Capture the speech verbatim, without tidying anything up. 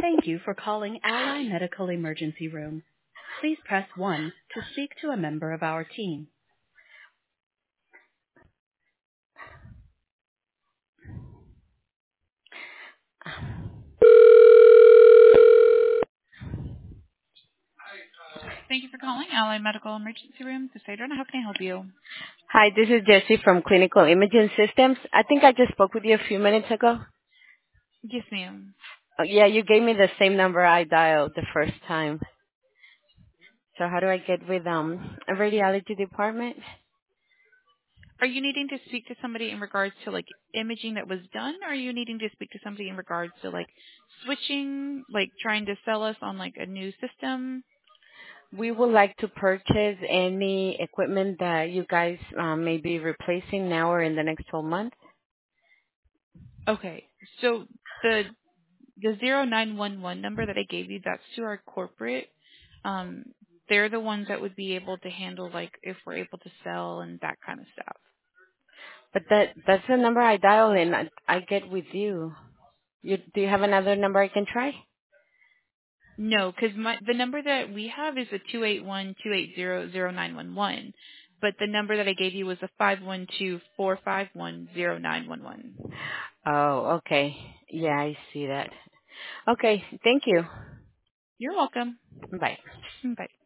Thank you for calling Ally Medical Emergency Room. Please press one to speak to a member of our team. Thank you for calling Ally Medical Emergency Room. This is Adriana. How can I help you? Hi, this is Jessie from Clinical Imaging Systems. I think I just spoke with you a few minutes ago. Yes, ma'am. Uh, yeah, you gave me the same number I dialed the first time. So how do I get with um a radiology department? Are you needing to speak to somebody in regards to like imaging that was done, or are you needing to speak to somebody in regards to like switching, like trying to sell us on like a new system? We would like to purchase any equipment that you guys um, may be replacing now or in the next twelve months. Okay, so the the zero nine one one number that I gave you, that's to our corporate. Um, they're the ones that would be able to handle like if we're able to sell and that kind of stuff. But that that's the number I dial and I, I get with you. You. Do you have another number I can try? No, because my the number that we have is a two eight one two eight zero zero nine one one, but the number that I gave you was a five one two four five one zero nine one one. Oh, okay. Yeah, I see that. Okay, thank you. You're welcome. Bye. Bye.